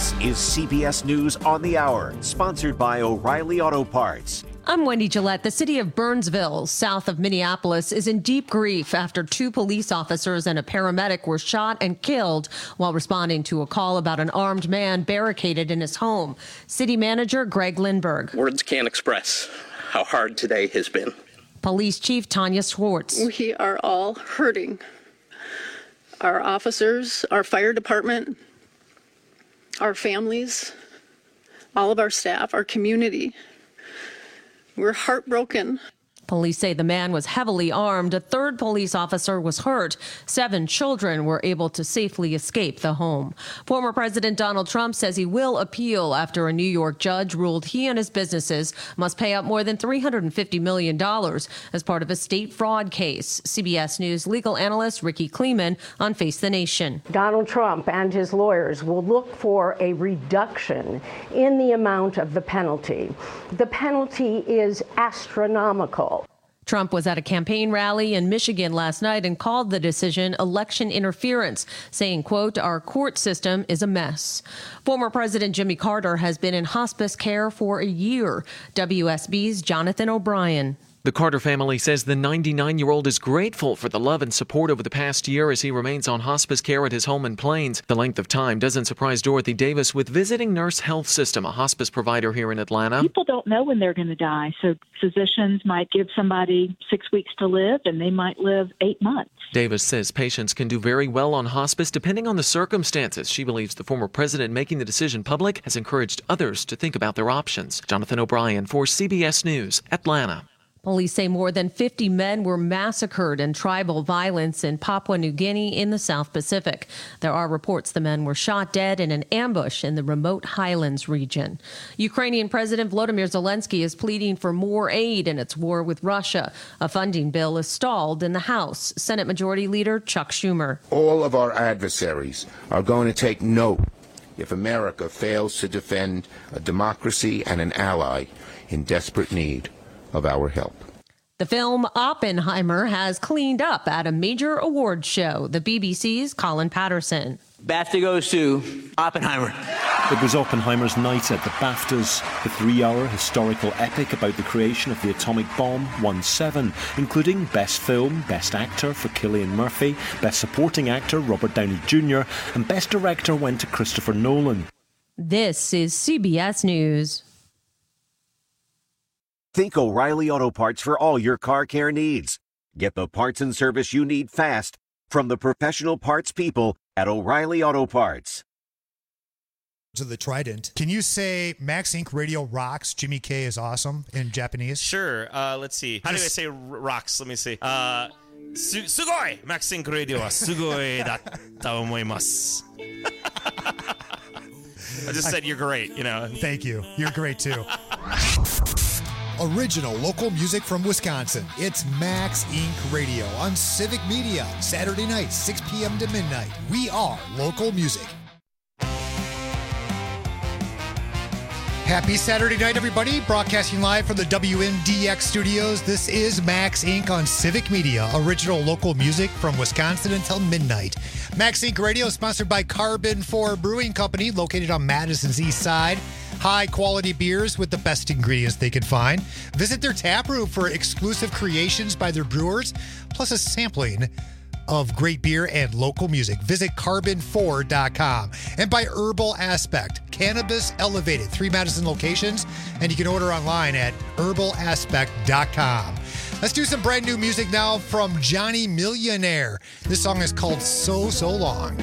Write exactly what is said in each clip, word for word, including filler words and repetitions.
This is C B S News on the Hour, sponsored by O'Reilly Auto Parts. I'm Wendy Gillette. The city of Burnsville, south of Minneapolis, is in deep grief after two police officers and a paramedic were shot and killed while responding to a call about an armed man barricaded in his home. City manager Greg Lindberg. Words can't express how hard today has been. Police Chief Tanya Schwartz. We are all hurting. Our officers, our fire department, our families, all of our staff, our community. We're heartbroken. Police say the man was heavily armed. A third police officer was hurt. Seven children were able to safely escape the home. Former President Donald Trump says he will appeal after a New York judge ruled he and his businesses must pay out more than three hundred fifty million dollars as part of a state fraud case. C B S News legal analyst Ricky Kleeman on Face the Nation. Donald Trump and his lawyers will look for a reduction in the amount of the penalty. The penalty is astronomical. Trump was at a campaign rally in Michigan last night and called the decision election interference, saying, quote, our court system is a mess. Former President Jimmy Carter has been in hospice care for a year. W S B's Jonathan O'Brien. The Carter family says the ninety-nine-year-old is grateful for the love and support over the past year as he remains on hospice care at his home in Plains. The length of time doesn't surprise Dorothy Davis with Visiting Nurse Health System, a hospice provider here in Atlanta. People don't know when they're going to die, so physicians might give somebody six weeks to live, and they might live eight months. Davis says patients can do very well on hospice depending on the circumstances. She believes the former president making the decision public has encouraged others to think about their options. Jonathan O'Brien for C B S News, Atlanta. Police say more than fifty men were massacred in tribal violence in Papua New Guinea in the South Pacific. There are reports the men were shot dead in an ambush in the remote highlands region. Ukrainian President Volodymyr Zelensky is pleading for more aid in its war with Russia. A funding bill is stalled in the House. Senate Majority Leader Chuck Schumer. All of our adversaries are going to take note if America fails to defend a democracy and an ally in desperate need of our help. The film Oppenheimer has cleaned up at a major awards show. The B B C's Colin Patterson. BAFTA goes to Oppenheimer. It was Oppenheimer's night at the BAFTAs. The three-hour historical epic about the creation of the atomic bomb won seven, including Best Film, Best Actor for Cillian Murphy, Best Supporting Actor Robert Downey Junior, and Best Director went to Christopher Nolan. This is C B S News. Think O'Reilly Auto Parts for all your car care needs. Get the parts and service you need fast from the professional parts people at O'Reilly Auto Parts. To the Trident. Can you say Max Incorporated Radio rocks, Jimmy K is awesome in Japanese? Sure. Uh, let's see. How do I say r- rocks? Let me see. Uh, su- sugoi! Max Incorporated Radio wa sugoi datta omoimasu. I just said you're great, you know. Thank you. You're great too. Original local music from Wisconsin. It's Max Incorporated Radio on Civic Media. Saturday night, six p.m. to midnight. We are local music. Happy Saturday night, everybody. Broadcasting live from the W N D X studios. This is Max Incorporated on Civic Media. Original local music from Wisconsin until midnight. Max Incorporated Radio is sponsored by Carbon four Brewing Company, located on Madison's east side. High-quality beers with the best ingredients they could find. Visit their tap room for exclusive creations by their brewers, plus a sampling of great beer and local music. Visit carbon four dot com. And by Herbal Aspect, Cannabis Elevated, three Madison locations, and you can order online at herbal aspect dot com. Let's do some brand new music now from Johnny Millionaire. This song is called So, So Long.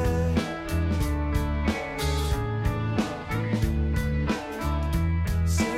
Say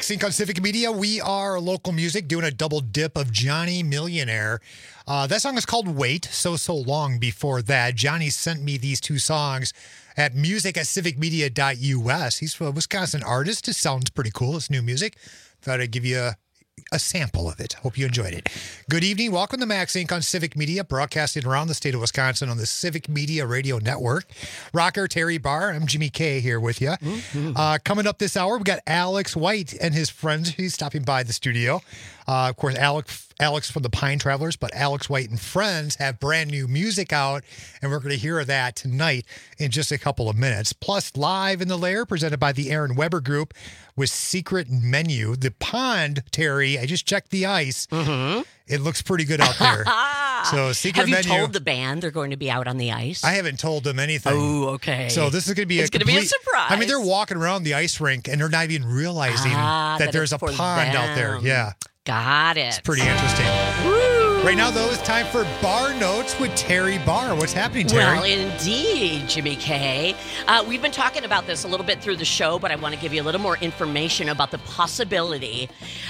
Max Inc on Civic Media. We are local music doing a double dip of Johnny Millionaire. Uh, that song is called Wait, So So Long before that. Johnny sent me these two songs at music at civic media dot U S. He's a Wisconsin artist. It sounds pretty cool. It's new music. Thought I'd give you a a sample of it. Hope you enjoyed it. Good evening. Welcome to Max Inc on Civic Media, broadcasting around the state of Wisconsin on the Civic Media Radio Network. Rocker Terry Barr. I'm Jimmy K here with you. Mm-hmm. Uh, coming up this hour, we got Alex White and his friends. He's stopping by the studio. Uh, of course, Alex Alex from the Pine Travelers, but Alex White and friends have brand new music out, and we're going to hear that tonight in just a couple of minutes. Plus, Live in the Lair, presented by the Aaron Weber Group with Secret Menu. The pond, Terry, I just checked the ice. Mm-hmm. It looks pretty good out there. So, Secret Have you Menu. told the band they're going to be out on the ice? I haven't told them anything. Oh, okay. So this is going to be it's a going to be a complete- surprise. I mean, they're walking around the ice rink, and they're not even realizing Ah, that, that there's a it's for pond out there. them. Yeah. Got it. It's pretty interesting. Woo! Right now, though, it's time for Bar Notes with Terry Barr. What's happening, Terry? Well, indeed, Jimmy K. Uh, we've been talking about this a little bit through the show, but I want to give you a little more information about the possibility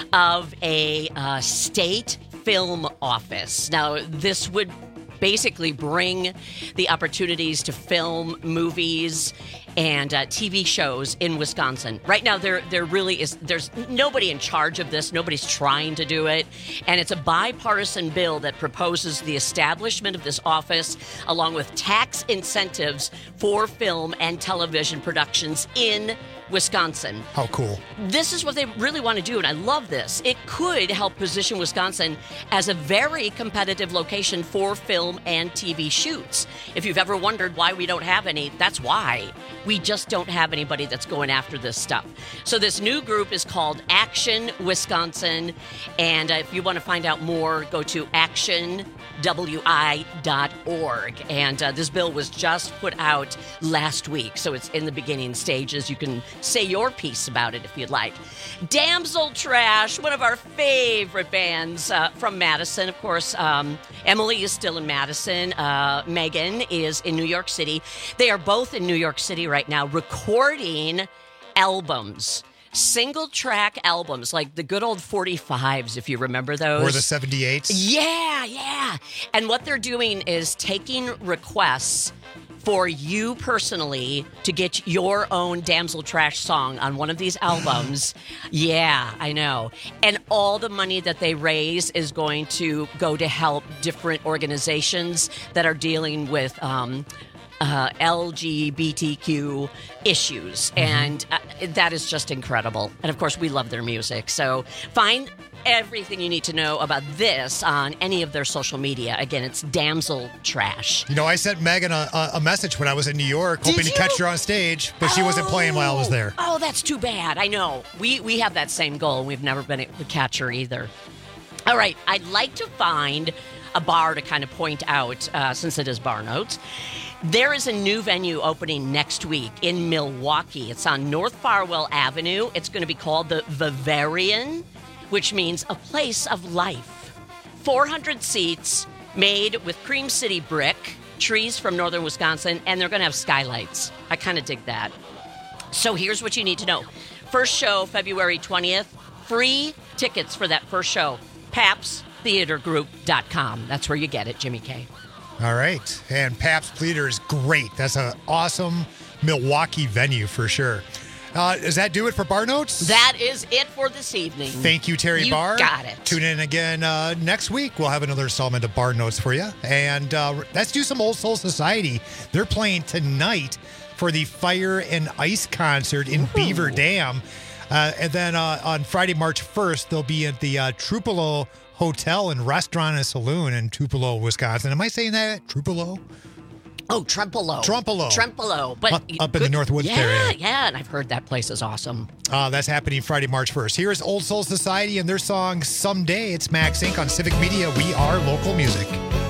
of a uh, state film office. Now, this would basically bring the opportunities to film movies and uh, T V shows in Wisconsin. Right now, there there really is, there's nobody in charge of this. Nobody's trying to do it. And it's a bipartisan bill that proposes the establishment of this office along with tax incentives for film and television productions in Wisconsin. How cool. This is what they really want to do, and I love this. It could help position Wisconsin as a very competitive location for film and T V shoots. If you've ever wondered why we don't have any, that's why. We just don't have anybody that's going after this stuff. So this new group is called Action Wisconsin, and uh, if you want to find out more, go to action w i dot org. And uh, this bill was just put out last week, so it's in the beginning stages. You can say your piece about it if you'd like. Damsel Trash, one of our favorite bands uh, from Madison. Of course, um, Emily is still in Madison. Uh, Megan is in New York City. They are both in New York City right now recording albums. Single track albums, like the good old forty-fives, if you remember those. Or the seventy-eights. Yeah, yeah. And what they're doing is taking requests for you personally to get your own Damsel Trash song on one of these albums. Yeah, I know. And all the money that they raise is going to go to help different organizations that are dealing with um, uh, L G B T Q issues. Mm-hmm. And uh, that is just incredible. And of course, we love their music. So find everything you need to know about this on any of their social media. Again, it's Damsel Trash. You know, I sent Megan a, a, a message when I was in New York, Did hoping you? to catch her on stage, but she wasn't playing while I was there. Oh, that's too bad. I know. We we have that same goal, and we've never been able to catch her either. All right, I'd like to find a bar to kind of point out, uh, since it is Bar Notes. There is a new venue opening next week in Milwaukee. It's on North Farwell Avenue. It's going to be called the Bavarian, which means a place of life. four hundred seats made with Cream City brick, trees from northern Wisconsin, and they're going to have skylights. I kind of dig that. So here's what you need to know. First show, February twentieth. Free tickets for that first show. paps theater group dot com. That's where you get it, Jimmy K. All right. And Pabst Theater is great. That's an awesome Milwaukee venue for sure. Uh, does that do it for Bar Notes? That is it for this evening. Thank you, Terry you Barr. got it. Tune in again uh, next week. We'll have another installment of Bar Notes for you. And uh, let's do some Old Soul Society. They're playing tonight for the Fire and Ice concert in Ooh. Beaver Dam. Uh, and then uh, on Friday, March first, they'll be at the uh, Tupelo Hotel and Restaurant and Saloon in Tupelo, Wisconsin. Am I saying that? Tupelo? Oh, Trempolo. Trempolo. Trempolo. But up, up in the North Woods yeah, area. Yeah, yeah, and I've heard that place is awesome. Uh, that's happening Friday, March first. Here's Old Soul Society and their song Someday. It's Max Inc on Civic Media. We are local music.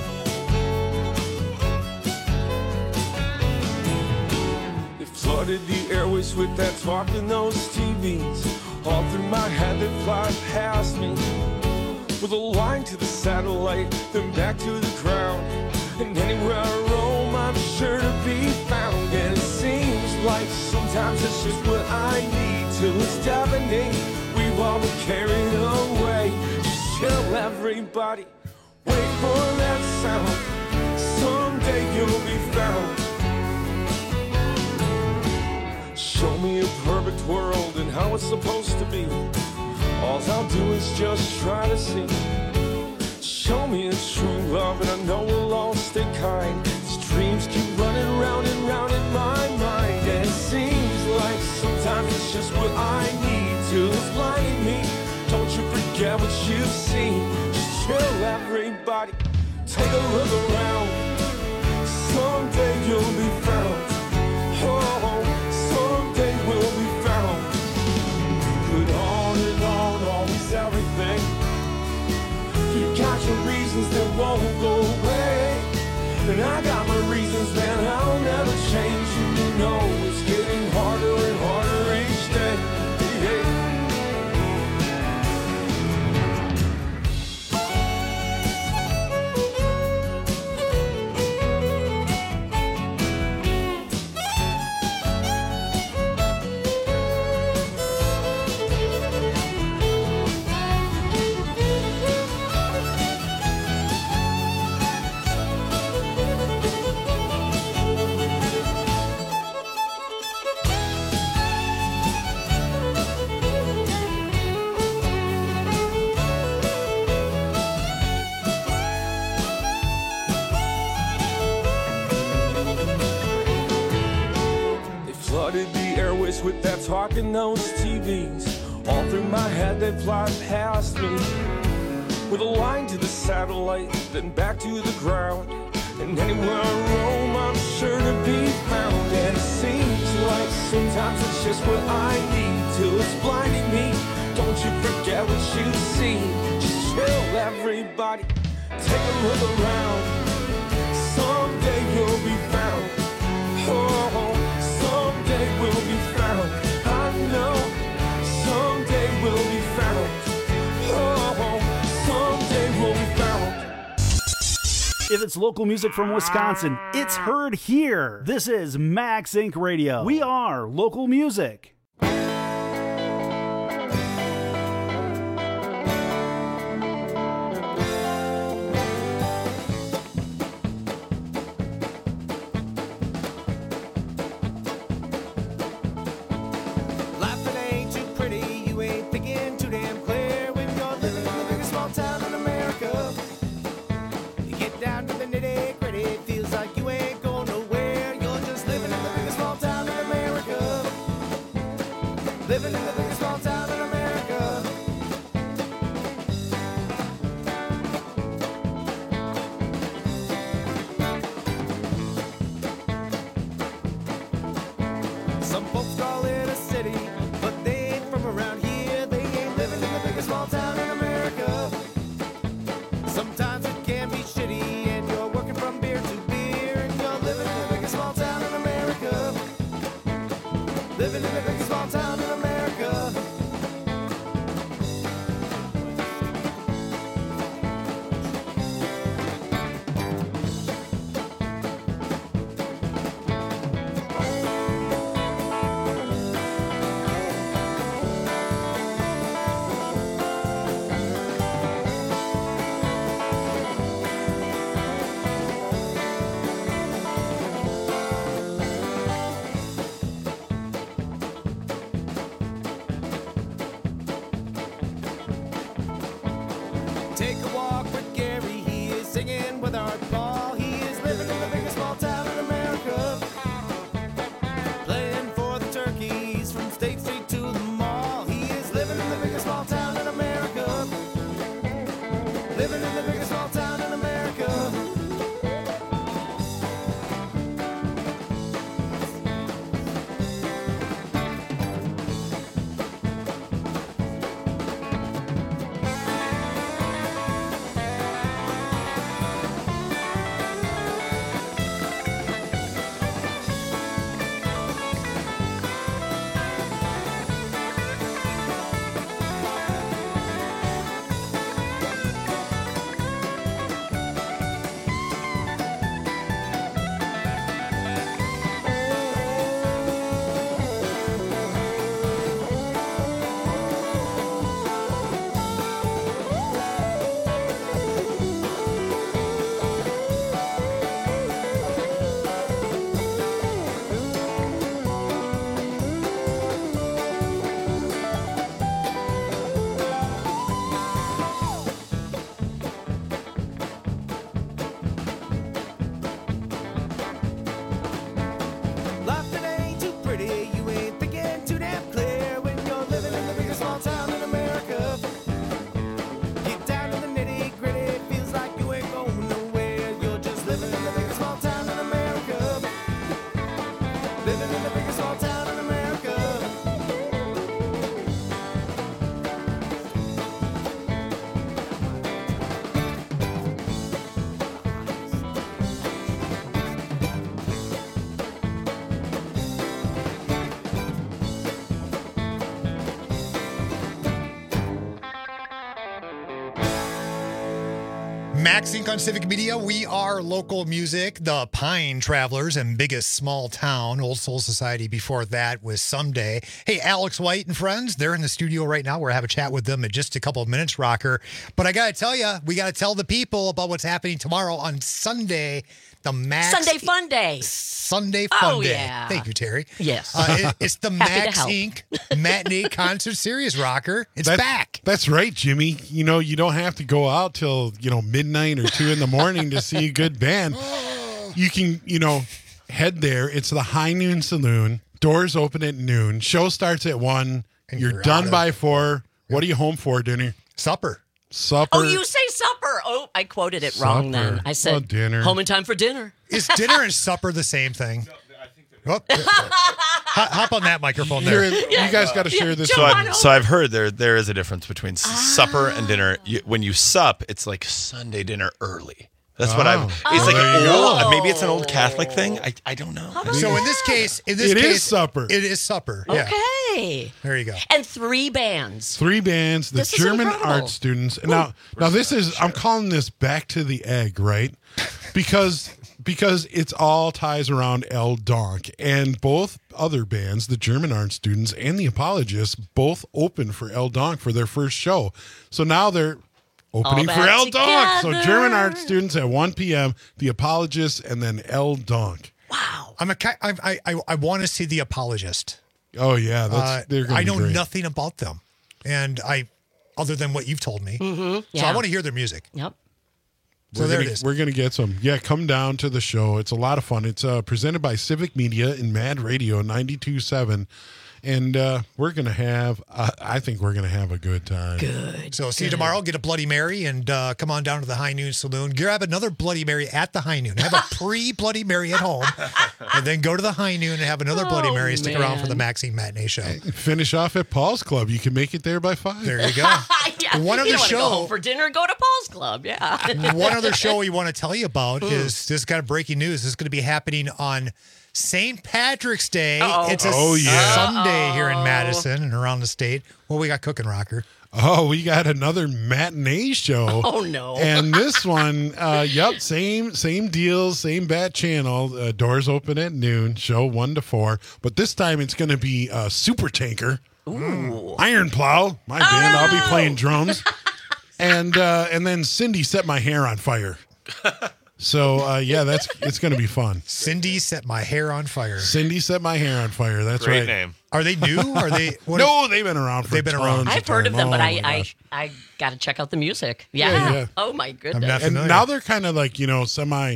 They flooded the airways with that talk in those T Vs. All through my head they fly past me. With a line to the satellite, then back to the ground. And anywhere I roam, I'm sure to be found. And it seems like sometimes it's just what I need till it's deafening. We've while we're carried away. Just chill, everybody. Wait for that sound. Someday you'll be found. Show me a perfect world and how it's supposed to be. All I'll do is just try to see. Show me a true love and I know we'll all stay kind. These dreams keep running round and round in my mind. And it seems like sometimes it's just what I need to. It's blinding me. Don't you forget what you've seen. Just chill, everybody. Take a look around. Someday you'll be found. Oh, someday we'll be found. Put on and on, always everything. You got your reasons that won't go away. And I got my reasons, man, I'll never change. You know it's getting harder and harder each day. Yeah. With that talk and those T Vs, all through my head they fly past me. With a line to the satellite, then back to the ground. And anywhere I roam, I'm sure to be found. And it seems like sometimes it's just what I need till it's blinding me. Don't you forget what you see. Just chill, everybody. Take a look around. Someday you'll be found. Oh, someday we'll be found. I know someday we'll be found. Oh, someday we'll be found. If it's local music from Wisconsin, it's heard here. This is Max Inc Radio. We are local music. Living in the biggest small town in America. Some folks call it a city, but they ain't from around here. They ain't living in the biggest small town in America. Sometimes it can be shitty, and you're working from beer to beer, and you're living in the biggest small town in America. Living in the biggest small town in America. Max Inc on Civic Media. We are local music, the Pine Travelers and Biggest Small Town. Old Soul Society before that was Someday. Hey, Alex White and friends, they're in the studio right now. We're going to have a chat with them in just a couple of minutes, Rocker. But I got to tell you, we got to tell the people about what's happening tomorrow on Sunday. The Max Sunday Fun Day. Sunday Fun oh, Day. Yeah. Thank you, Terry. Yes. Uh, it, it's the Max Inc Matinee Concert Series, Rocker. It's that's, back. That's right, Jimmy. You know, you don't have to go out till, you know, midnight or two in the morning to see a good band. You can, you know, head there. It's the High Noon Saloon. Doors open at noon. Show starts at one. And you're, you're done out by of- four. What are you home for, dinner? Supper. Supper. Oh, you say supper. Oh, I quoted it wrong then. Supper. I said Oh, dinner. home in time for dinner. Is dinner and supper the same thing? Oh, hop, hop on that microphone there. You're- you guys got to share this. So, one. I've, so I've heard there there is a difference between s supper and dinner. You, when you sup, it's like Sunday dinner early. That's what I've. It's Oh, like there you old, go. maybe it's an old Catholic thing. I I don't know. So in this case, in this It is case, supper. It is supper. Yeah. Okay. There you go. And three bands. Three bands, the This is German incredible. art students. And now, now this is I'm calling this back to the egg, right? Because because it's all ties around El Donk, and both other bands, the German art students and the Apologists, both opened for El Donk for their first show. So now they're opening All for back El Donk. So together. German art students at one p.m., the Apologists, and then El Donk. I'm a. ki- I I I, I want to see the Apologist. Oh yeah, that's Uh, they're gonna I be know great. nothing about them, and I, other than what you've told me. Mm-hmm. So Yeah. I want to hear their music. Yep. So we're there gonna, it is. We're going to get some. Yeah, come down to the show. It's a lot of fun. It's uh, presented by Civic Media and Mad Radio ninety-two point seven. And uh, we're going to have, uh, I think we're going to have a good time. Good. So see you tomorrow. Get a Bloody Mary and uh, come on down to the High Noon Saloon. Grab another Bloody Mary at the High Noon. Have a pre-Bloody Mary at home, and then go to the High Noon and have another Bloody Oh, Mary. Stick around for the man. Maxine Matinee Show. Finish off at Paul's Club. You can make it there by five. There you go. yeah. One you other don't wanna show- Go home for dinner. Go to Paul's Club. Yeah. One other show we want to tell you about is this kind of breaking news. This is going to be happening on Saint Patrick's Day. Uh-oh. It's a Oh, yeah. Sunday here in Madison and around the state. What we got cooking, Rocker? Oh, we got another matinee show. Oh, no. And this one, uh, yep, same same deal, same bat channel. Uh, doors open at noon, show one to four. But this time it's going to be uh, Super Tanker. Ooh. Iron Plow, my band. I'll be Oh. playing drums, and uh, and then Cindy Set My Hair on Fire. So uh, yeah, that's it's going to be fun. Cindy Set My Hair on Fire. Cindy Set My Hair on Fire. That's Great right. name. Are they new? Are they? What No, they've been around for They've been around. tons I've heard of time. them, but Oh, I, my I gosh. I got to check out the music. Yeah. Yeah, yeah. Oh my goodness. not- And familiar. now they're kind of like, you know, semi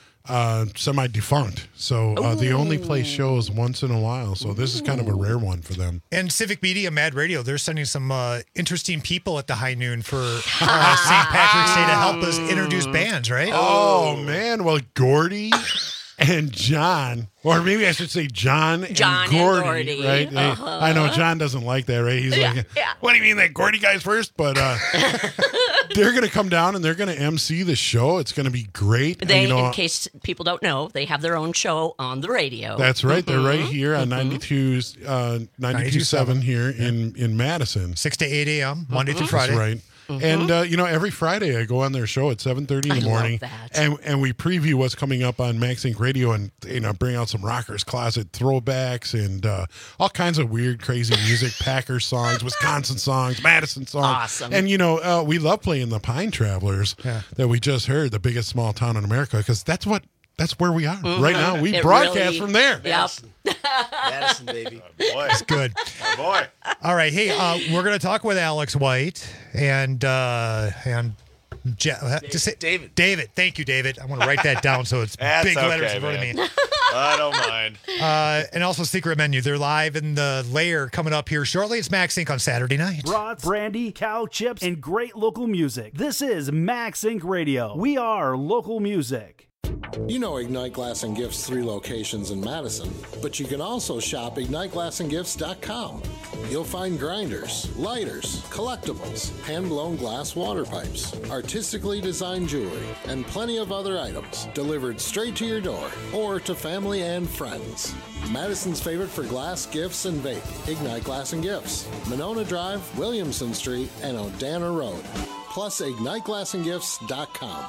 uh semi defunct. So uh, they only play shows once in a while. So this is kind of a rare one for them. And Civic Media, Mad Radio, they're sending some uh, interesting people at the High Noon for uh, Saint Patrick's Day to help us introduce bands, right? Oh man, well Gordy and John, or maybe I should say John, John and and Gordy, Gordy. right? They- Uh-huh. I know John doesn't like that, right? He's Yeah, like, yeah. "What do you mean that Gordy guy's first?" But uh, they're going to come down and they're going to M C the show. It's going to be great. And, They, you know, in case people don't know, they have their own show on the radio. that's right. They're right Mhm. here on ninety-two, uh, ninety-two point seven here in in Madison. six to eight a.m., Monday through That's Friday. right. And uh, you know, every Friday I go on their show at seven thirty in the I love morning, that. and and we preview what's coming up on Max Inc Radio, and you know, bring out some Rockers Closet throwbacks and uh, all kinds of weird, crazy music, Packers songs, Wisconsin songs, Madison songs. Awesome. And you know, uh, we love playing the Pine Travelers Yeah. that we just heard, the biggest small town in America, because that's what that's where we are right now. We It broadcast really- from there. Yep. Madison, baby. Boy. It's good. Oh, boy. All right. Hey, uh, we're going to talk with Alex White and uh, and Je- uh, just say- David. David. Thank you, David. I want to write that down so it's That's big letters okay, in front man. of me. I don't mind. Uh, and also Secret Menu. They're live in the lair coming up here shortly. It's Max Inc on Saturday night. Brats, brandy, cow chips, and great local music. This is Max Inc Radio. We are local music. You know Ignite Glass and Gifts' three locations in Madison, but you can also shop ignite glass and gifts dot com. You'll find grinders, lighters, collectibles, hand-blown glass water pipes, artistically designed jewelry, and plenty of other items delivered straight to your door or to family and friends. Madison's favorite for glass, gifts, and vape, Ignite Glass and Gifts, Monona Drive, Williamson Street, and Odana Road. plus ignite glass and gifts dot com.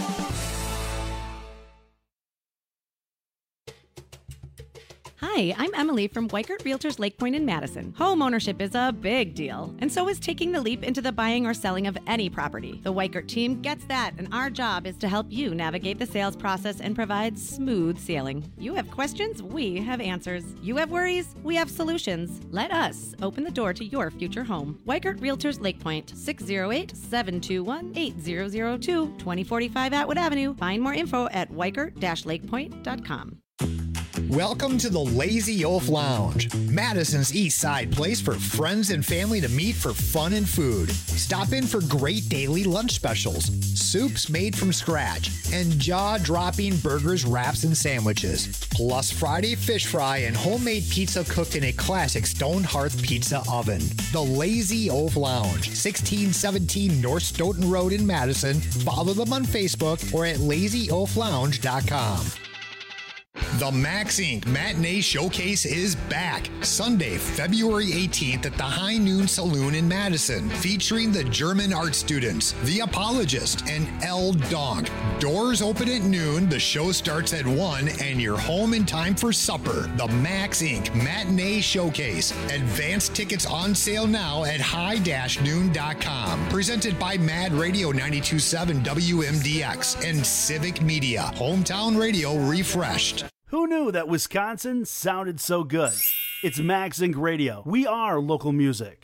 Hi, I'm Emily from Weikert Realtors Lake Point in Madison. Home ownership is a big deal, and so is taking the leap into the buying or selling of any property. The Weikert team gets that, and our job is to help you navigate the sales process and provide smooth sailing. You have questions, we have answers. You have worries, we have solutions. Let us open the door to your future home. Weikert Realtors Lake Point, six oh eight, seven two one, eight zero zero two, twenty forty-five Atwood Avenue. Find more info at weikert dash lake point dot com. Welcome to the Lazy Oaf Lounge, Madison's East Side place for friends and family to meet for fun and food. Stop in for great daily lunch specials, soups made from scratch, and jaw-dropping burgers, wraps, and sandwiches. Plus Friday fish fry and homemade pizza cooked in a classic stone hearth pizza oven. The Lazy Oaf Lounge, sixteen seventeen North Stoughton Road in Madison. Follow them on Facebook or at lazy oaf lounge dot com. The Max Incorporated. Matinee Showcase is back Sunday, February eighteenth at the High Noon Saloon in Madison, featuring the German art students, The Apologist, and El Donk. Doors open at noon, the show starts at one, and you're home in time for supper. The Max Incorporated. Matinee Showcase. Advanced tickets on sale now at high dash noon dot com. Presented by Mad Radio ninety-two point seven W M D X and Civic Media. Hometown radio refreshed. Who knew that Wisconsin sounded so good? It's Max Inc Radio. We are local music.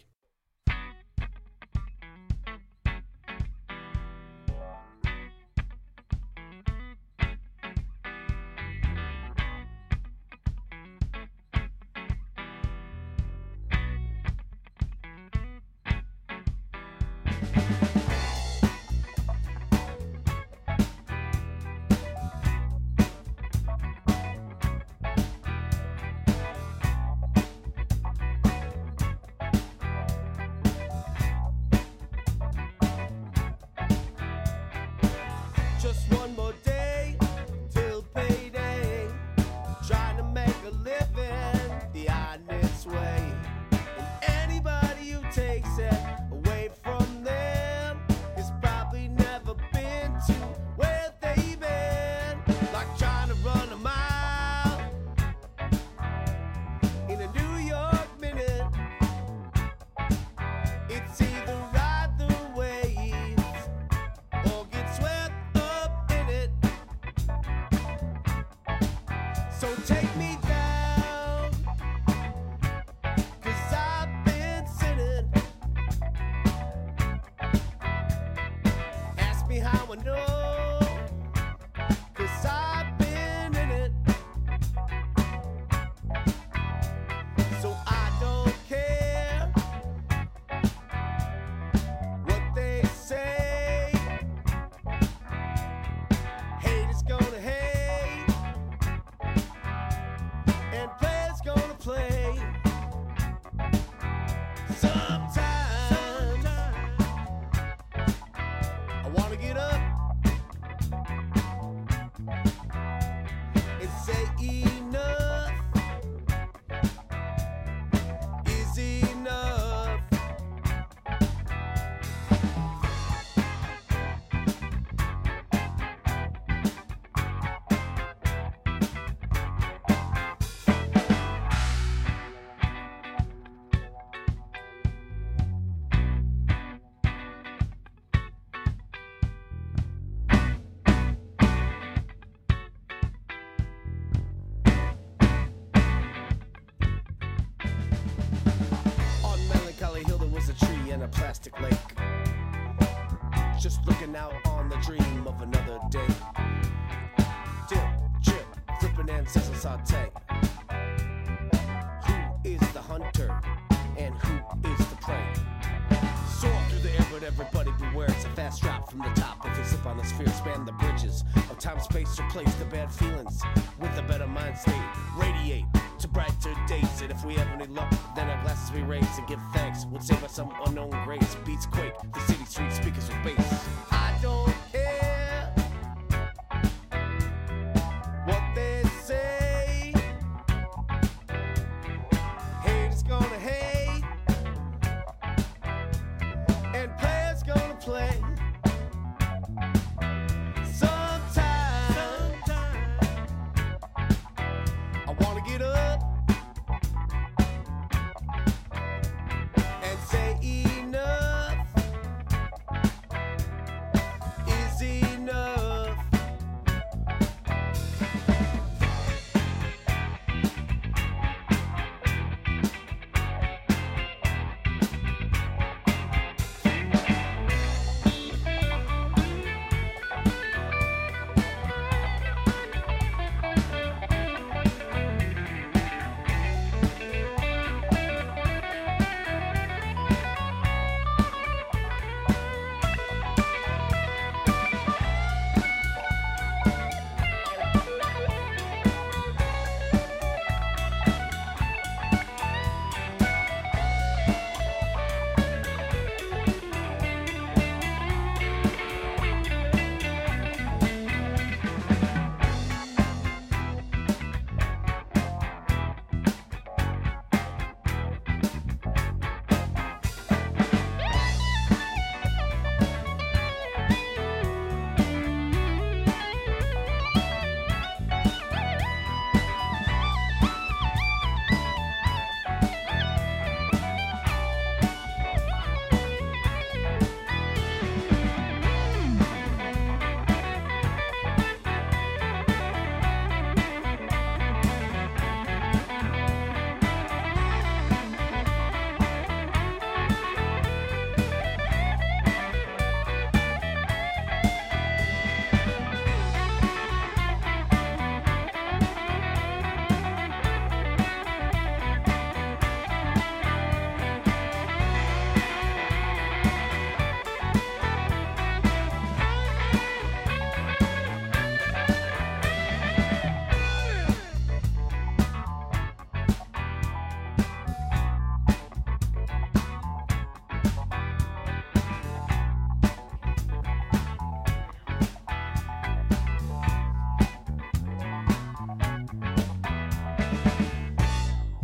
Just one more day till payday. Trying to make a living the honest way. And anybody who takes it away from them has probably never been to where they've been. Like trying to run a mile in a New York minute. It's either ride the waves or get swept. So take me down, 'cause I've been sinning. Ask me how I know, 'cause I've been in it. So I don't care what they say. Hate is gonna hate, and players gonna play. Sometimes I wanna get up and say enough is enough. On Melancholy Hill there was a tree and a plastic lake, just looking out on the dream of another day. Dip, chip, flipping and sizzle saute. Who is the hunter and who is the prey? Soar through the air, but everybody beware. It's a fast drop from the top. If you slip on the sphere, span the bridges of time, space, replace the bad feelings with a better mind state. Radiate to brighter days, and if we have any luck, then our glasses we raise and give thanks. Would save us some unknown grace. Beats quake, the city street speakers with bass. I don't care what they say. Hate is gonna hate, and players gonna play.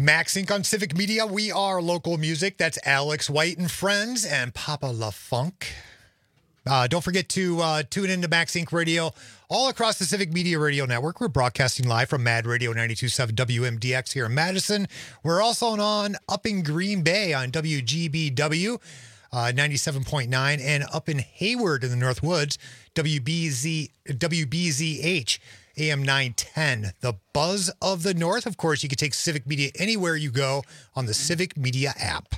Max Inc on Civic Media. We are local music. That's Alex White and Friends and Papa La Funk. Uh, don't forget to uh, tune into Max Inc Radio all across the Civic Media Radio Network. We're broadcasting live from Mad Radio ninety-two point seven W M D X here in Madison. We're also on up in Green Bay on W G B W uh, ninety-seven point nine, and up in Hayward in the North Woods, W B Z W B Z H A M nine ten. The Buzz of the North. Of course, you can take Civic Media anywhere you go on the Civic Media app.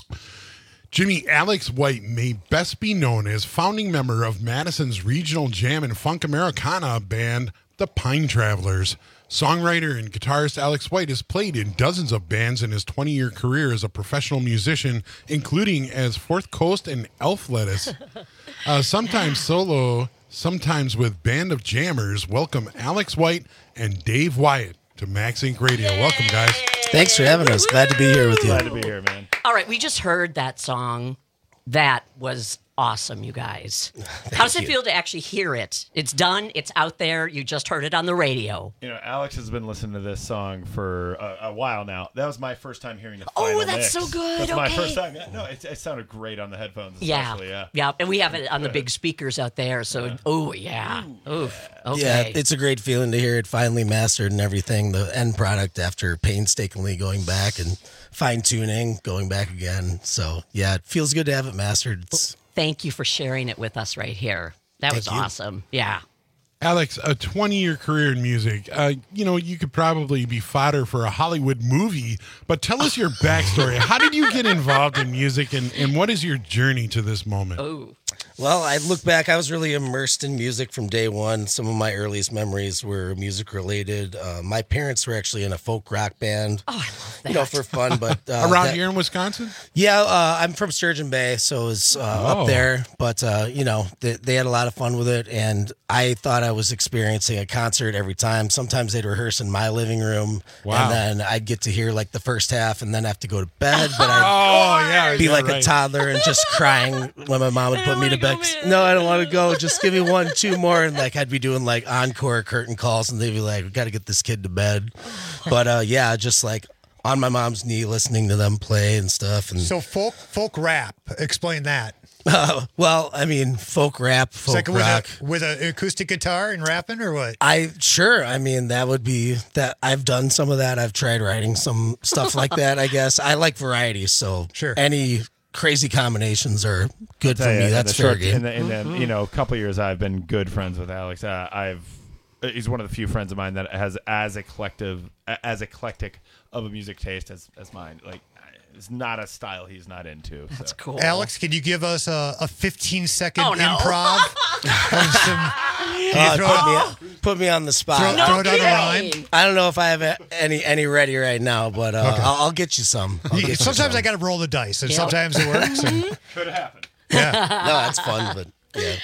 Jimmy, Alex White may best be known as founding member of Madison's regional jam and funk Americana band, the Pine Travelers. Songwriter and guitarist Alex White has played in dozens of bands in his twenty-year career as a professional musician, including as Fourth Coast and Elf Lettuce. Uh, sometimes solo, sometimes with Band of Jammers. Welcome Alex White and Dave Wyatt to Max Inc Radio. Welcome, guys. Thanks for having us. Glad to be here with you. Glad to be here, man. All right, we just heard that song. That was awesome, you guys. How does it you. feel to actually hear it? It's done. It's out there. You just heard it on the radio. You know, Alex has been listening to this song for a, a while now. That was my first time hearing the Oh, final that's mix. so good. That's my Okay. first time. Yeah, no, it, it sounded great on the headphones, Yeah. especially. Yeah. Yeah, and we have it on the big speakers out there. So, oh, yeah. Oof. Okay. Yeah, it's a great feeling to hear it finally mastered and everything. The end product after painstakingly going back and fine tuning, going back again. So, yeah, it feels good to have it mastered. It's, Thank you for sharing it with us right here. That Thank was you. awesome. Yeah. Alex, a twenty-year career in music. Uh, you know, you could probably be fodder for a Hollywood movie, but tell us your backstory. How did you get involved in music, and, and what is your journey to this moment? Oh. Well, I look back, I was really immersed in music from day one. Some of my earliest memories were music related. Uh, my parents were actually in a folk rock band. Oh, I love that. You know, for fun, but uh, Around that- here in Wisconsin? Yeah, uh, I'm from Sturgeon Bay, so it's uh, Oh. up there. But uh, you know, they, they had a lot of fun with it, and I thought I was experiencing a concert every time. Sometimes they'd rehearse in my living room, Wow. and then I'd get to hear like the first half, and then have to go to bed. But I'd Oh, yeah. be yeah, like right. a toddler and just crying when my mom would put me to bed. No, I don't want to go. Just give me one, two more, and like I'd be doing like encore curtain calls, and they'd be like, "We got to get this kid to bed." But uh, yeah, just like on my mom's knee, listening to them play and stuff. And So folk folk rap. Explain that. uh, well, I mean, folk rap, It's folk like rock. with a with an acoustic guitar and rapping, or what? I sure. I mean, that would be that. I've done some of that. I've tried writing some stuff like that. I guess I like variety, so Sure. any crazy combinations are good for Tell me. you, in That's the fair short- game. In the, in the you know, a couple years, I've been good friends with Alex. Uh, I've he's one of the few friends of mine that has as eclectic as eclectic of a music taste as as mine. Like, it's not a style he's not into. That's so. cool. Alex, can you give us a, a fifteen second Oh, no. improv? on some, can Uh, you throw, put, me on, put me on the spot. throw, No throw it on a kidding. rhyme? I don't know if I have a- any any ready right now, but uh, Okay. I'll, I'll get you some. I'll get you Sometimes some. I got to roll the dice, and Yep. sometimes it works. And, Could have happened. yeah. No, that's fun, but yeah.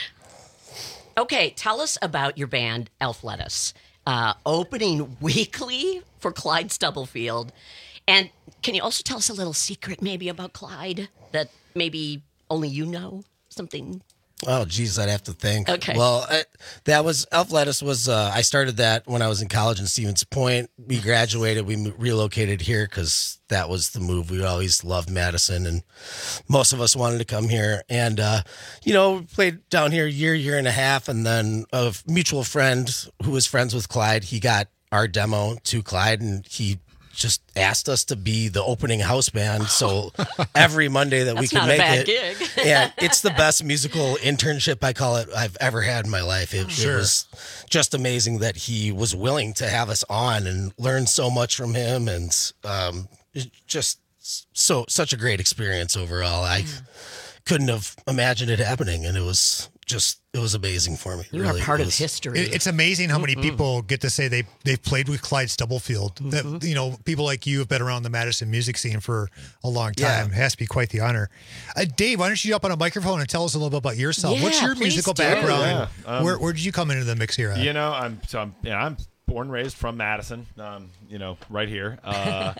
Okay, tell us about your band, Elf Lettuce. Uh, opening weekly for Clyde Stubblefield. And can you also tell us a little secret maybe about Clyde that maybe only you know? Something. Oh, geez, I'd have to think. Okay. Well, I, that was Elf Lettuce was. Uh, I started that when I was in college in Stevens Point. We graduated. We mo- relocated here because that was the move. We always loved Madison, and most of us wanted to come here. And uh, you know, we played down here a year, year and a half, and then a mutual friend who was friends with Clyde, he got our demo to Clyde, and he just asked us to be the opening house band. So every Monday that we That's could not a make bad it, gig. yeah, it's the best musical internship, I call it, I've ever had in my life. It, Sure. it was just amazing that he was willing to have us on and learn so much from him, and um, it just so such a great experience overall. I couldn't have imagined it happening, and it was just it was amazing for me. You really. are part It of was- history. It- it's amazing how many Mhm. people get to say they they've played with Clyde Stubblefield. That you know, people like you have been around the Madison music scene for a long time. It has to be quite the honor. Uh, Dave, why don't you jump on a microphone and tell us a little bit about yourself? What's Yeah, your please musical do. background? Yeah, um, where where did you come into the mix here? At? You know, I'm so I'm you know, I'm born and raised from Madison. Um, you know, right here. Uh,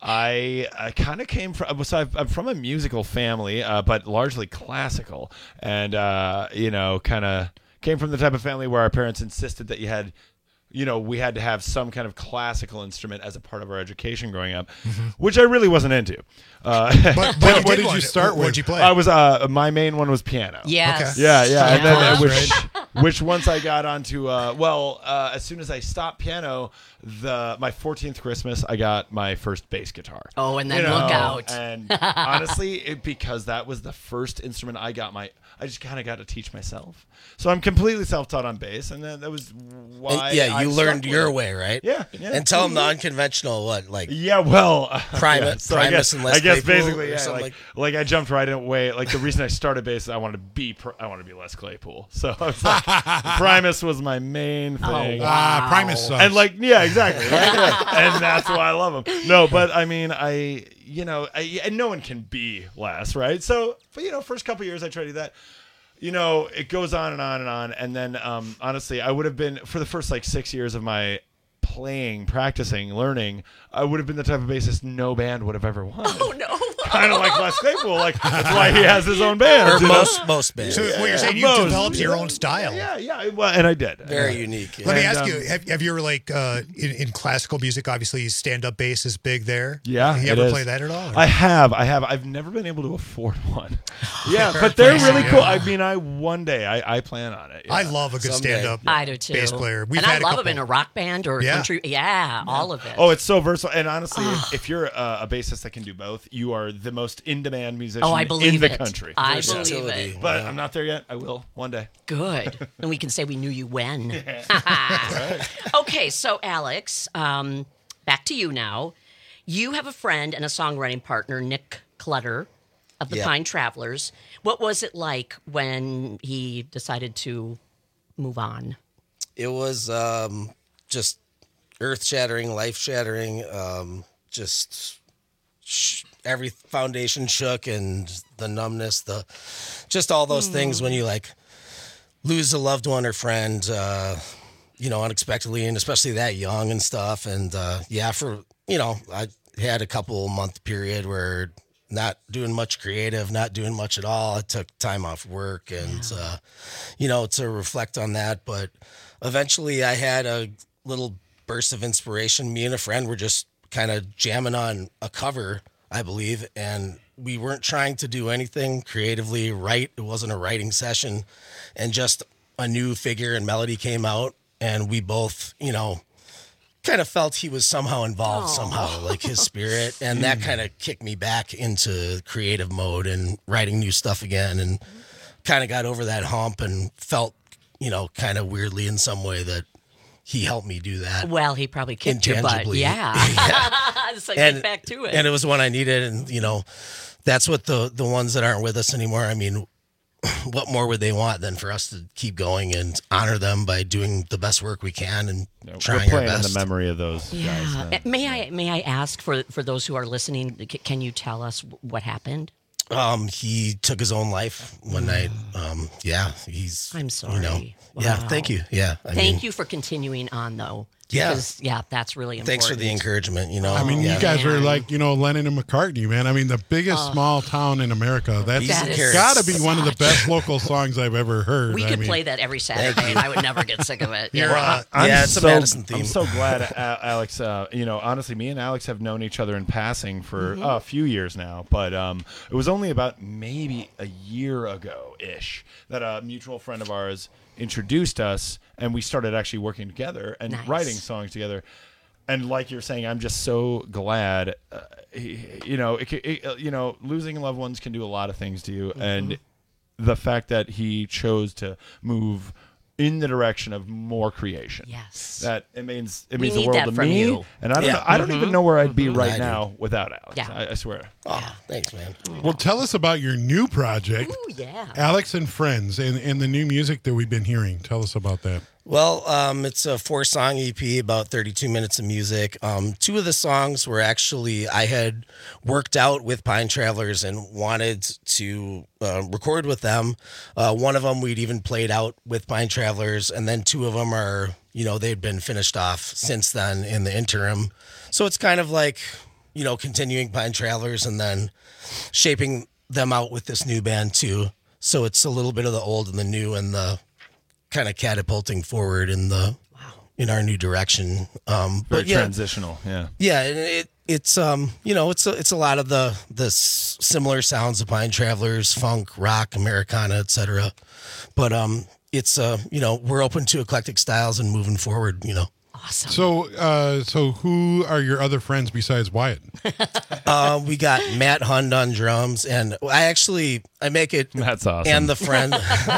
I I kind of came from so I've, I'm from a musical family, uh, but largely classical, and uh, you know, kind of came from the type of family where our parents insisted that you had you know, we had to have some kind of classical instrument as a part of our education growing up, mm-hmm. which I really wasn't into. Uh, but, but you what did did you start with? What'd you play? I was uh, my main one was piano. Yes. Okay. Yeah, yeah, and then uh, Yeah. which, which once I got onto, uh, well, uh, as soon as I stopped piano, the my fourteenth Christmas, I got my first bass guitar. Oh, and then You know, look out. And honestly, it, because that was the first instrument I got my, I just kind of got to teach myself. So I'm completely self-taught on bass, and then that was why. And, yeah, I you stuck learned with your it. way, right? Yeah, yeah. And tell them the unconventional what, like Yeah, well, uh, Primus, yeah, so Primus I guess, and Les I guess Claypool basically, or yeah, something like, like- like I jumped right away. Like the reason I started bass is I wanted to be, Pr- I wanted to be Les Claypool. So I was like, Primus was my main thing. Oh, wow. Ah, Primus sucks. And like, yeah, exactly, right? Yeah. And that's why I love him. No, but I mean, I, you know, I, and no one can be Les, right? So, but you know, first couple years I tried to do that. You know, it goes on and on and on. And then, um, honestly, I would have been, for the first like six years of my playing, practicing, learning, I would have been the type of bassist no band would have ever wanted. Oh, no. Kind of like Les Claypool. Like, that's why he has his own band. Or you know? most most bands. So what you're saying, you Most, developed your yeah. own style. Yeah, yeah. Well, and I did. Very Yeah. unique. yeah. Let me And, ask um, you: have, have you ever like uh, in, in classical music? Obviously, stand-up bass is big there. Yeah, you it ever is. play that at all? or- I have, I have. I've never been able to afford one. Yeah, but they're really cool. I mean, I one day I, I plan on it. yeah. I love a good Someday. stand-up I do too. bass player. We've and I had a love couple. them in a rock band or a Yeah. country. Yeah, all of it. Oh, it's so versatile. And honestly, if, if you're a, a bassist that can do both, you are the most in-demand musician Oh, I believe in the it. country. I Versatility. believe it. But I'm not there yet. I will one day. Good. And we can say we knew you when. Okay, so Alex, um, back to you now. You have a friend and a songwriting partner, Nick Clutter of the Yeah. Pine Travelers. What was it like when he decided to move on? It was um, just earth shattering, life shattering. Um, just sh- every foundation shook, and the numbness, the just all those things when you like lose a loved one or friend, uh, you know, unexpectedly, and especially that young and stuff. And uh, yeah, for you know, I had a couple month period where not doing much creative, not doing much at all. I took time off work and, yeah. uh, you know, to reflect on that. But eventually I had a little burst of inspiration. Me and a friend were just kind of jamming on a cover, I believe. And we weren't trying to do anything creatively right. It wasn't a writing session. And just a new figure and melody came out. And we both, you know, kind of felt he was somehow involved Aww. somehow, like his spirit. And that kind of kicked me back into creative mode and writing new stuff again, and kind of got over that hump and felt, you know, kind of weirdly in some way that he helped me do that. Well, he probably kicked your butt. Intangibly. Yeah. Yeah. It's like, and, get back to it. And it was one I needed. And, you know, that's what the, the ones that aren't with us anymore, I mean, what more would they want than for us to keep going and honor them by doing the best work we can and No, trying we're our playing in best? the memory of those yeah. guys. man. Uh, May I may I ask for for those who are listening? c- Can you tell us what happened? Um, he took his own life one night. Um, yeah, he's. I'm sorry. You know, yeah, Wow. thank you. Yeah, I Thank mean, you for continuing on, though. Yeah. Because, yeah, that's really important. thanks for the encouragement. You know, I mean, yeah. you guys are Man. like, you know, Lennon and McCartney, man. I mean, the biggest Oh. small town in America. That's That is got to be such- one of the best local songs I've ever heard. We I could mean, play that every Saturday, and I would never get sick of it. You're, Yeah. uh, I'm Yeah, it's a so, Madison theme. I'm so glad, uh, Alex. Uh, you know, honestly, me and Alex have known each other in passing for Mm-hmm. uh, a few years now, but um, it was only about maybe a year ago ish that a mutual friend of ours introduced us, and we started actually working together and Nice. writing songs together. And like you're saying, I'm just so glad. Uh, he- you know, it, ca- it, uh, you know, losing loved ones can do a lot of things to you, and the fact that he chose to move in the direction of more creation. Yes. That it means it We means the need world that to from me. you. And I don't Yeah. know, I don't even know where I'd be right I do. now without Alex. Yeah. I, I swear. Oh, thanks, man. Well, tell us about your new project, Ooh, yeah. Alex and Friends, and, and the new music that we've been hearing. Tell us about that. Well, um, it's a four-song E P, about thirty-two minutes of music. Um, two of the songs were actually I had worked out with Pine Travelers and wanted to uh, record with them. Uh, one of them we'd even played out with Pine Travelers, and then two of them are, you know, they'd been finished off since then in the interim. So it's kind of like, you know, continuing Pine Travelers and then shaping them out with this new band too. So it's a little bit of the old and the new and the kind of catapulting forward in the in our new direction. Um, Very but yeah, transitional. Yeah. yeah, and it it's um you know it's a, it's a lot of the the s- similar sounds of Pine Travelers, funk, rock, Americana, et cetera. But um it's uh you know we're open to eclectic styles and moving forward. You know. Awesome. So, uh, so who are your other friends besides Wyatt? uh, we got Matt Hund on drums, and I actually I make it. That's awesome. And the friend,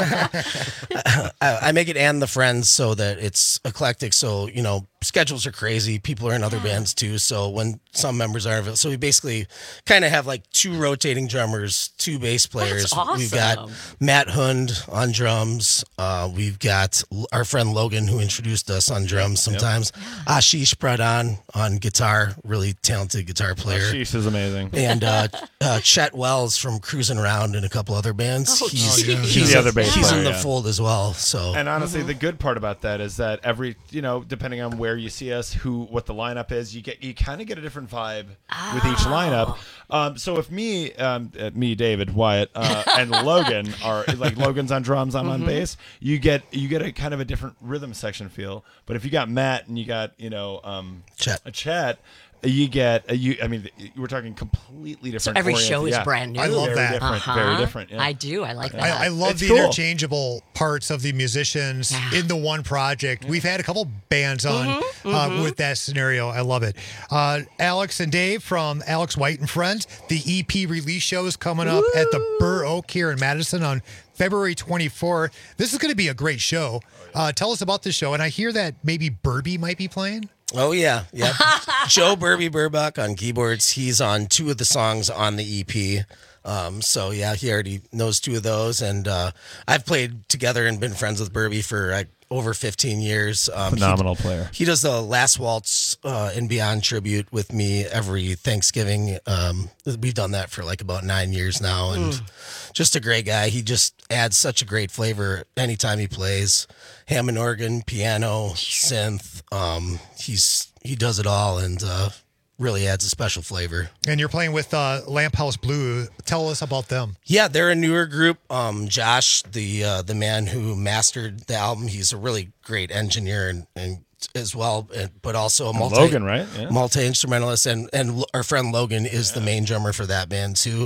I, I make it and the friends so that it's eclectic. So you know, schedules are crazy. People are in other bands too. So when some members are available, so we basically kind of have like two rotating drummers, two bass players. That's awesome. We've got Matt Hund on drums. Uh, we've got L- our friend Logan who introduced us on drums sometimes. Ashish Pradhan on guitar, really talented guitar player. Ashish is amazing. And uh, uh, Chet Wells from Cruising Around and a couple other bands. Oh, he's geez. he's, He's the other bass he's player, in the yeah. fold as well. So And honestly, the good part about that is that every, you know, depending on where you see us, who, what the lineup is, you get, you kind of get a different vibe with each lineup. Um, so if me, um, uh, me, David, Wyatt, uh, and Logan are like Logan's on drums, I'm on bass. You get, you get a kind of a different rhythm section feel. But if you got Matt and you got, you know, um, Chet. a Chet. You get uh, you. I mean, we're talking completely different. So every oriented- show is yeah. brand new. I love Very that. Different, Uh-huh. Very different. Yeah. I do. I like that. I, I love It's the cool. interchangeable parts of the musicians Yeah. in the one project. We've had a couple bands on Mm-hmm, uh, mm-hmm. with that scenario. I love it. Uh, Alex and Dave from Alex White and Friends. The E P release show is coming up at the Burr Oak here in Madison on February twenty-fourth. This is going to be a great show. Uh, tell us about this show. And I hear that maybe Burby might be playing. oh yeah, yeah. Joe Burby Burbuck on keyboards. He's on two of the songs on the E P. Um, so yeah, he already knows two of those, and uh, I've played together and been friends with Burby for like over fifteen years. Um, Phenomenal he, player. He does the Last Waltz uh, and Beyond tribute with me every Thanksgiving. Um, we've done that for like about nine years now, and just a great guy. He just adds such a great flavor anytime he plays. Hammond organ, piano, synth. Um, he's he does it all, and uh, really adds a special flavor. And you're playing with uh, Lamp House Blue. Tell us about them. Yeah, they're a newer group. Um, Josh, the uh, the man who mastered the album, he's a really great engineer and, and as well, and, but also a multi Logan, right? Yeah. multi instrumentalist, and and Lo- our friend Logan is the main drummer for that band too.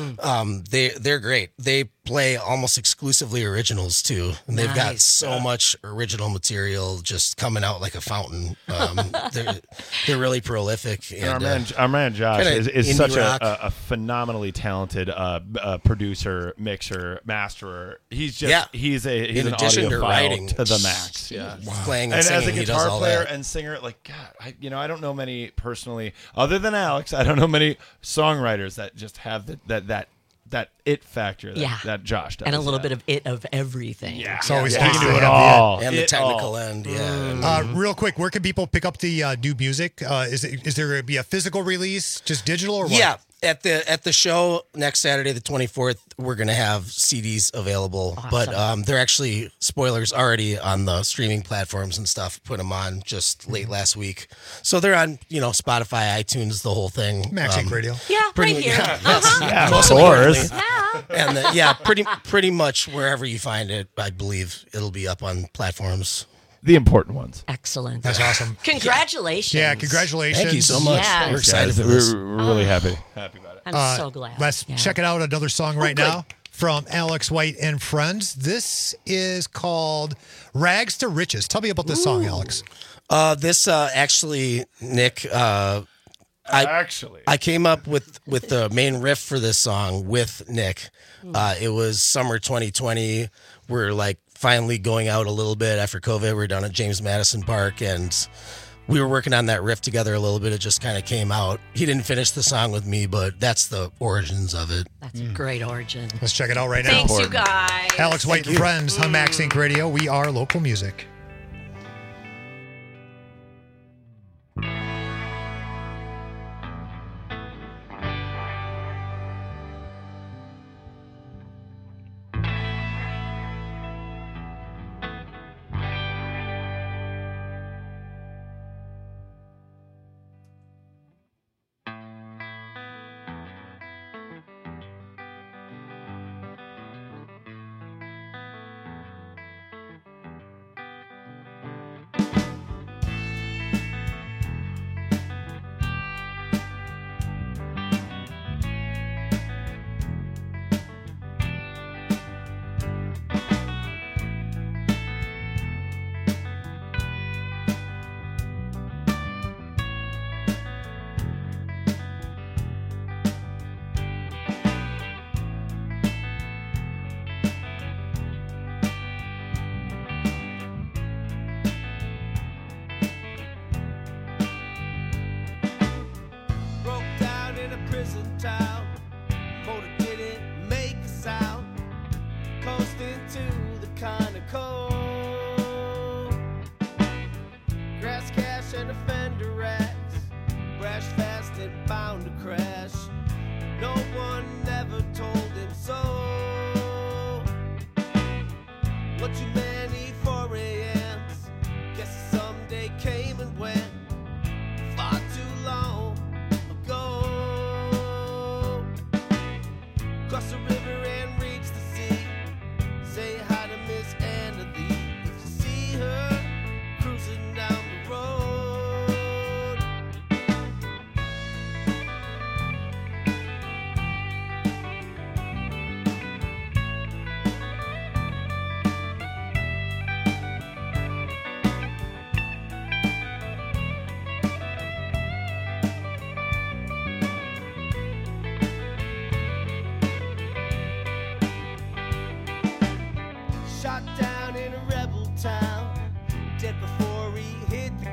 Um, they they're great. They play almost exclusively originals too, and they've got Nice. so much original material just coming out like a fountain. Um, they're they're really prolific. And, And our uh, man, our man Josh kinda is, is indie such a, rock. a, a phenomenally talented uh, uh, producer, mixer, masterer. He's just Yeah. he's a he's In an addition to audiophile writing, to the max. Yeah, playing and, and singing, as a he does guitar all player that. and singer, like God, I, you know, I don't know many personally, other than Alex. I don't know many songwriters that just have the, that that that it factor that, Yeah. that Josh does. and a little yeah. bit of it of everything. Yeah, It's always yeah. nice He to can do it have all and the It technical all. end, yeah. Uh, real quick, where can people pick up the uh, new music? Uh, is it, is there going to be a physical release, just digital, or what? Yeah, at the at the show next Saturday, the twenty-fourth, we're gonna have C Ds available, but um, they're actually spoilers already on the streaming platforms and stuff. Put them on just late last week, so they're on you know Spotify, iTunes, the whole thing. Max Um, Inc Radio. Yeah, Pretty right here. yeah, yes, Yeah, of most course. importantly. And the, yeah, pretty pretty much wherever you find it, I believe it'll be up on platforms. The important ones. Excellent. That's awesome. Congratulations. Yeah, congratulations. Thank you so much. Yes. We're excited Guys, for this. We're, we're really happy happy about it. I'm Uh, so glad. Let's Yeah. check it out. Another song right good. now from Alex White and Friends. This is called Rags to Riches. Tell me about this song, Alex. Uh, this uh, actually, Nick. Uh, I Actually, I came up with with the main riff for this song with Nick. Uh, it was summer twenty twenty. We're like finally going out a little bit after COVID. We were down at James Madison Park, and we were working on that riff together a little bit. It just kind of came out. He didn't finish the song with me, but that's the origins of it. That's a great origin. Let's check it out right now. Thanks, you guys. Alex White and Friends on Max Inc Radio. We are local music.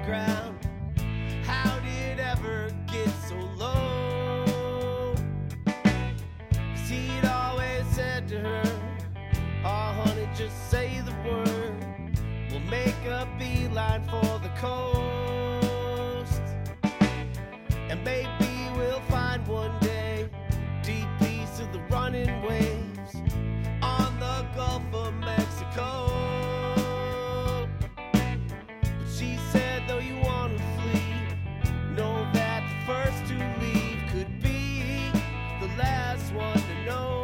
ground. How did it ever get so low? 'Cause he'd always said to her, oh honey, just say the word, we'll make a beeline for the coast. And maybe we'll find one day deep east of the running waves on the Gulf of Mexico. But she said, though you want to flee, know that the first to leave could be the last one to know.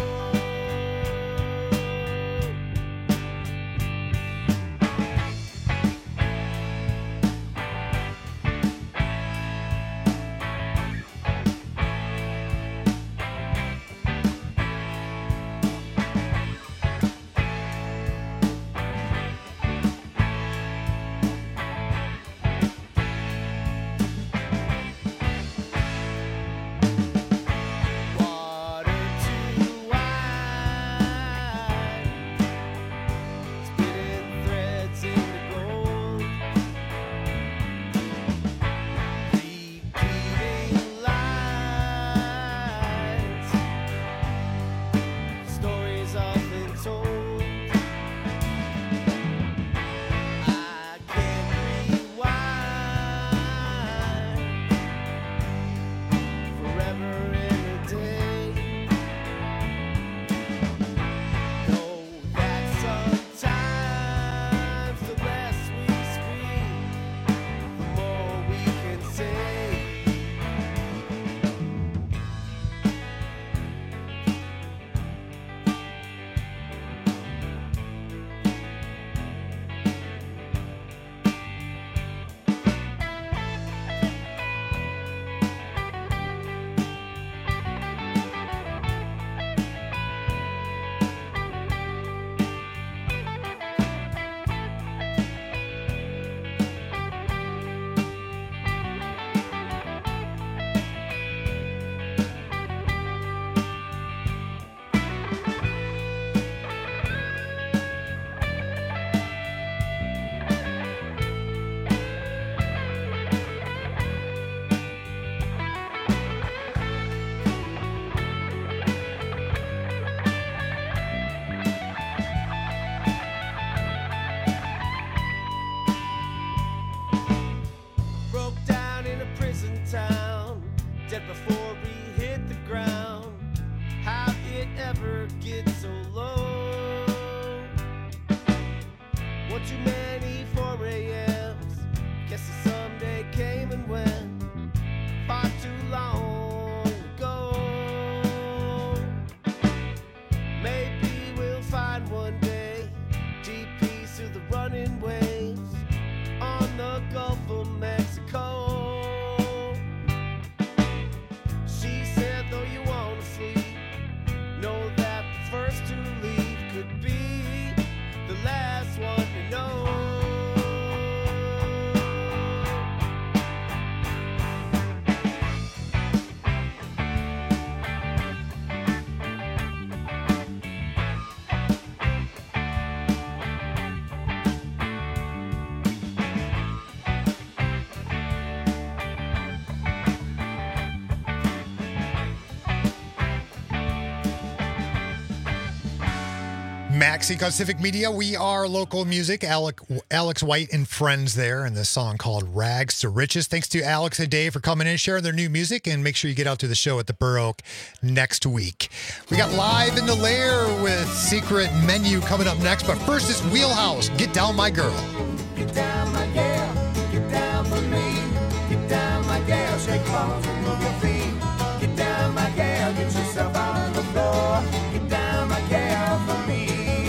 Max Inc on Civic Media. We are local music. Alec, Alex White and friends there, and this song called Rags to Riches. Thanks to Alex and Dave for coming in and sharing their new music, and make sure you get out to the show at the Burr Oak next week. We got Live in the Lair with Secret Menu coming up next, but first it's Wheelhouse. Get Down My Girl. Get down, my gal, get down for me. Get down, my gal, shake balls and move your feet. Get down, my gal, get yourself out on the floor. Get down, my gal, for me.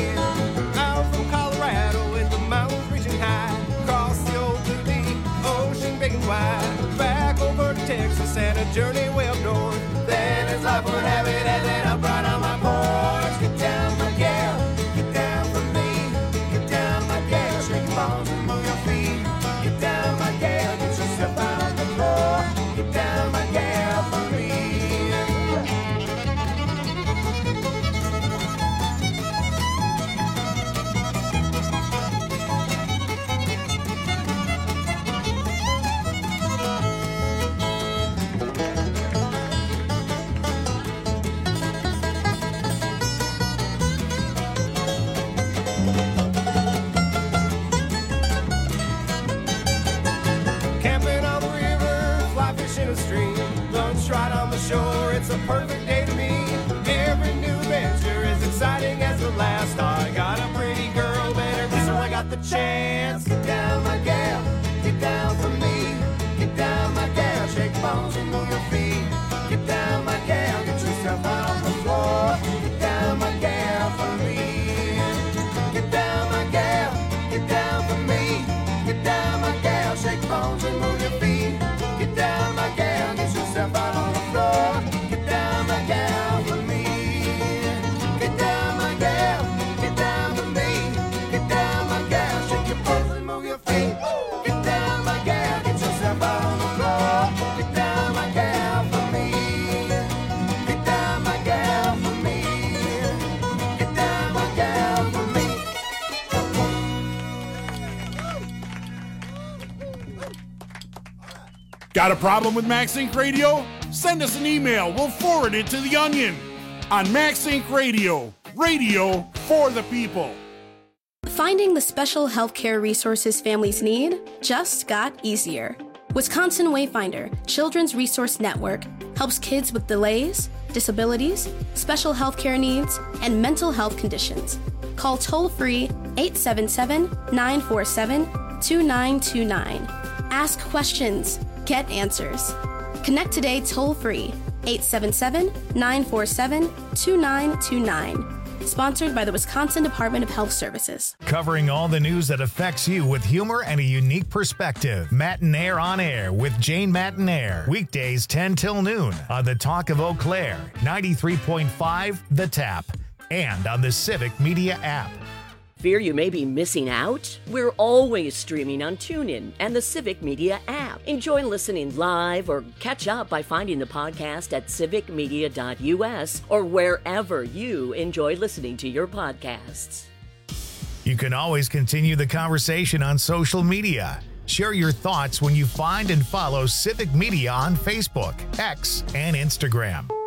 Out from Colorado with the mountains reaching high, across the old Blue Deep, ocean big and wide, back over to Texas and a journey way up north. Then as life would have it, and then up right on my porch. Get down, my gal, get down for me. Get down, my gal, shake balls and move your feet. Get down, my gal, get yourself out on the floor. Get down, my gal, for me. a perfect day to me. Every new venture is exciting as the last. I got a pretty girl, better kiss her, I got the chance. Get down, my gal, get down for me. Get down, my gal, shake bones and move your feet. Get down, my gal, get yourself out on the floor. Get down, my gal, for me. Get down, my gal, get down for me. Get down, my gal, shake bones and move your feet. Get down, my gal, get yourself out on the floor. Get down, my gal, for me. Get down, my gal, get down for me. Get down, my gal, shake your bones and move your feet. Get down, my gal, get yourself out on the floor. Get down, my gal, for me. Get down, my gal, for me. Get down, my gal, for me. Got a problem with MaxInc Radio? Send us an email. We'll forward it to The Onion on MaxInc Radio. Radio for the people. Finding the special healthcare resources families need just got easier. Wisconsin Wayfinder Children's Resource Network helps kids with delays, disabilities, special healthcare needs, and mental health conditions. Call toll-free eight seven seven, nine four seven, two nine two nine. Ask questions. Get answers. Connect today toll-free eight seven seven, nine four seven, two nine two nine. Sponsored by the Wisconsin Department of Health Services. Covering all the news that affects you with humor and a unique perspective. Mattinaire on Air with Jane Mattinaire. Weekdays ten till noon on the Talk of Eau Claire, ninety-three point five The Tap, and on the Civic Media app. Fear you may be missing out? We're always streaming on TuneIn and the Civic Media app. Enjoy listening live or catch up by finding the podcast at civic media dot u s or wherever you enjoy listening to your podcasts. You can always continue the conversation on social media. Share your thoughts when you find and follow Civic Media on Facebook, X, and Instagram.